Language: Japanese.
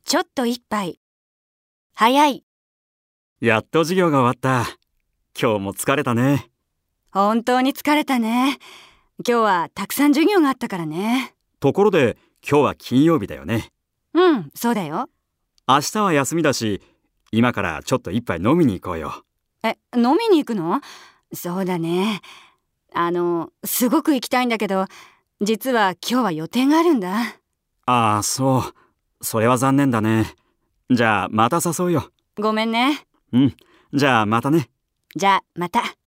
ちょっと一杯。早い。 やっと授業が終わった。今日も疲れたね。 本当に疲れたね。今日はたくさん授業があったからね。 ところで、今日は金曜日だよね。 うん、そうだよ。 明日は休みだし、今からちょっと一杯飲みに行こうよ。 飲みに行くの？そうだね。すごく行きたいんだけど、実は今日は予定があるんだ。 ああ、そう。それは残念だね。じゃあまた誘うよ。 ごめんね。 うん。じゃあまたね。 じゃあまた。